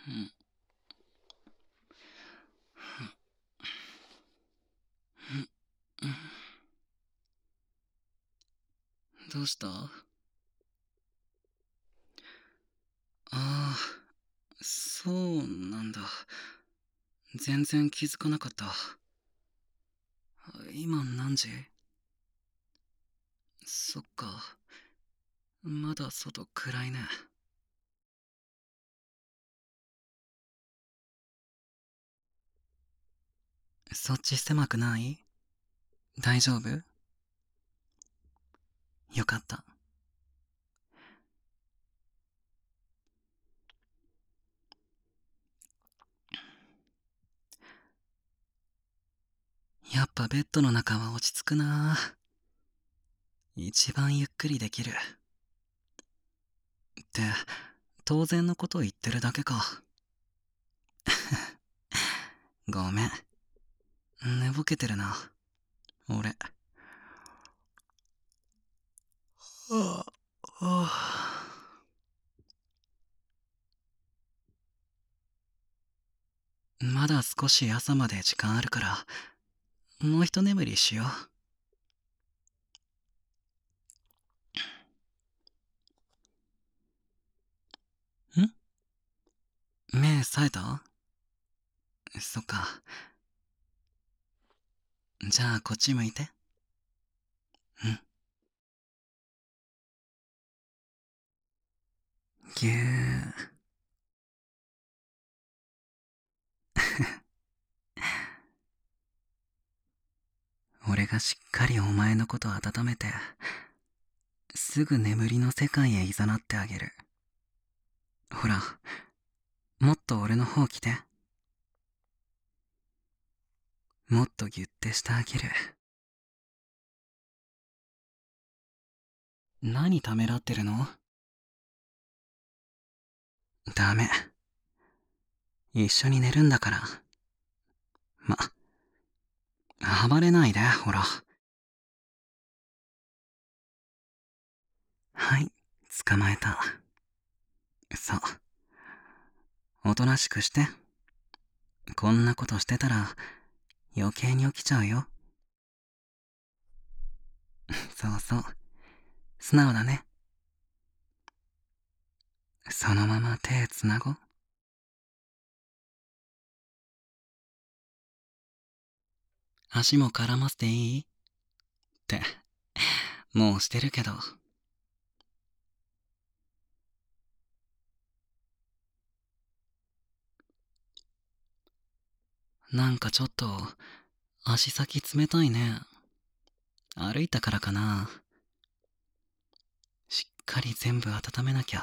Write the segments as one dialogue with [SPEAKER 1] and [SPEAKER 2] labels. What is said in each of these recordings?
[SPEAKER 1] どうした？ああ、そうなんだ。全然気づかなかった。今何時？そっか。まだ外暗いね。そっち狭くない？大丈夫？よかった。やっぱベッドの中は落ち着くな。一番ゆっくりできる。って当然のことを言ってるだけか。ごめん。寝ぼけてるな俺。はあ、まだ少し朝まで時間あるからもう一眠りしよう。目冴えた？そっか。じゃあこっち向いて。うん。ぎゅー。俺がしっかりお前のこと温めてすぐ眠りの世界へ誘ってあげる。ほら、もっと俺の方来て。もっとギュッてしてあげる。何ためらってるの？ダメ。一緒に寝るんだから。暴れないで、ほら。はい、捕まえた。そう。おとなしくして。こんなことしてたら余計に起きちゃうよ。そうそう。素直だね。そのまま手つなごう。足も絡ませていい？って、もうしてるけど。なんかちょっと、足先冷たいね。歩いたからかな。しっかり全部温めなきゃ。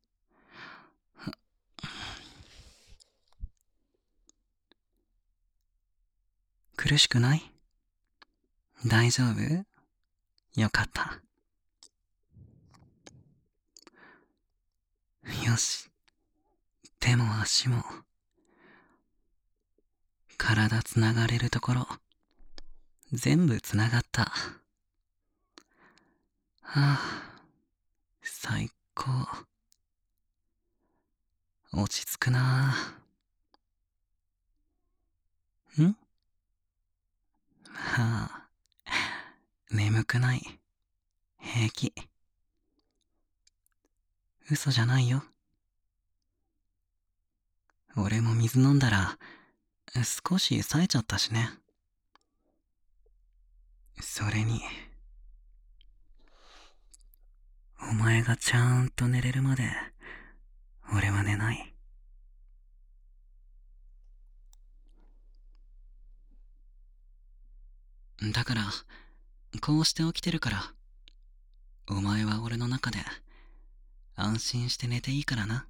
[SPEAKER 1] 苦しくない？大丈夫？よかった。よし。手も足も、体つながれるところ、全部つながった。はあ、最高。落ち着くなあ。はあ、眠くない。平気。嘘じゃないよ。俺も水飲んだら、少し冴えちゃったしね。それに、お前がちゃんと寝れるまで、俺は寝ない。だから、こうして起きてるから、お前は俺の中で、安心して寝ていいからな。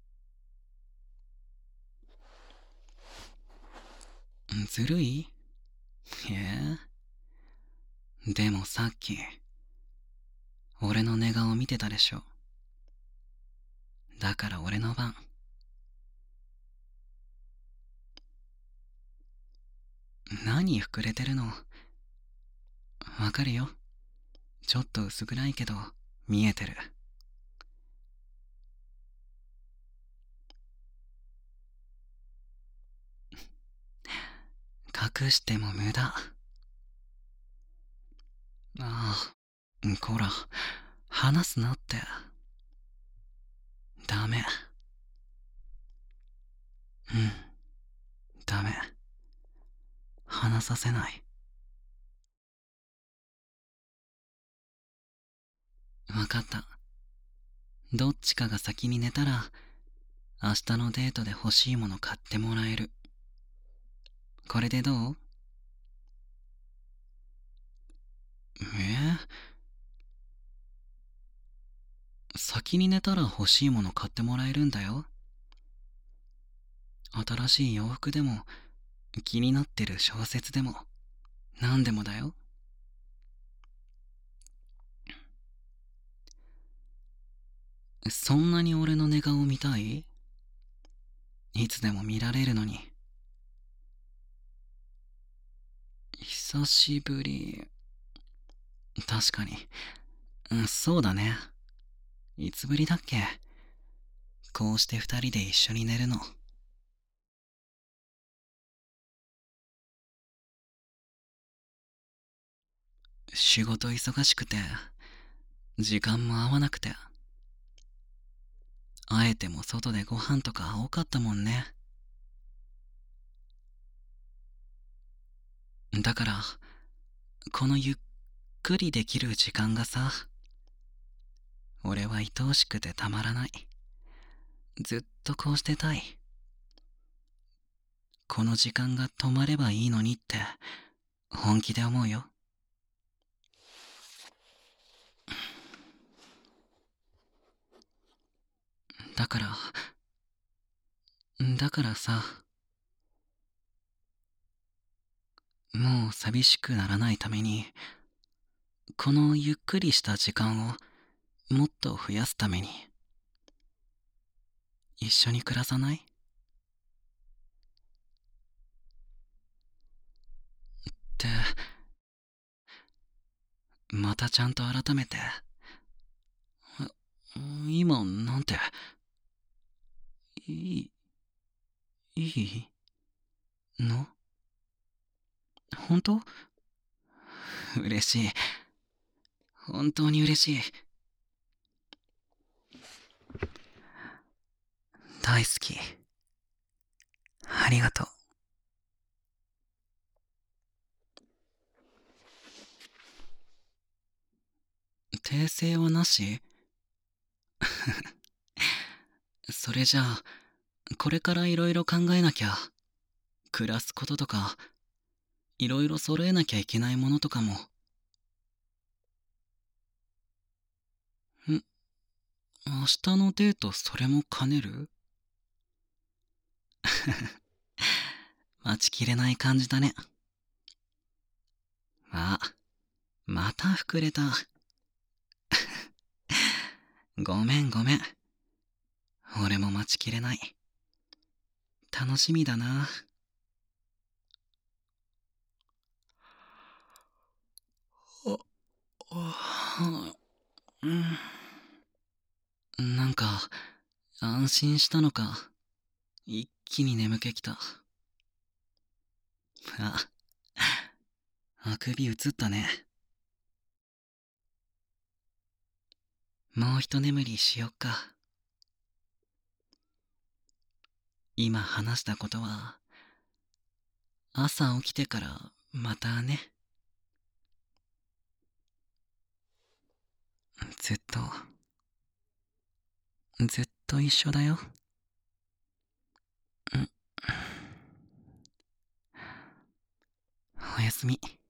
[SPEAKER 1] ずるい？へえ。でもさっき、俺の寝顔見てたでしょ。だから俺の番。何膨れてるの？わかるよ。ちょっと薄暗いけど、見えてる。 隠しても無駄。ああ、こら、話すなって。ダメ。うん、ダメ。話させない。わかった。どっちかが先に寝たら、明日のデートで欲しいもの買ってもらえる。これでどう？先に寝たら欲しいもの買ってもらえるんだよ。新しい洋服でも、気になってる小説でも、何でもだよ。そんなに俺の寝顔見たい？いつでも見られるのに。久しぶり。確かに。そうだね。いつぶりだっけ？こうして二人で一緒に寝るの。仕事忙しくて、時間も合わなくて。あえても外でご飯とか多かったもんね。だから、このゆっくりできる時間がさ、俺は愛おしくてたまらない。ずっとこうしてたい。この時間が止まればいいのにって本気で思うよ。だからさ、もう寂しくならないために、このゆっくりした時間をもっと増やすために、一緒に暮らさない？ってまたちゃんと改めて、今なんて、いいいの？本当？嬉しい。本当に嬉しい。大好き。ありがとう。訂正はなし？それじゃあ、これからいろいろ考えなきゃ。暮らすこととか、いろいろ揃えなきゃいけないものとかも。明日のデートそれも兼ねる？待ちきれない感じだね。あ、また膨れた。ごめんごめん。俺も待ちきれない。楽しみだな。なんか、安心したのか、一気に眠気きた。あ、あくび映ったね。もう一眠りしよっか。今話したことは、朝起きてからまたね。ずっと、ずっと一緒だよ。おやすみ。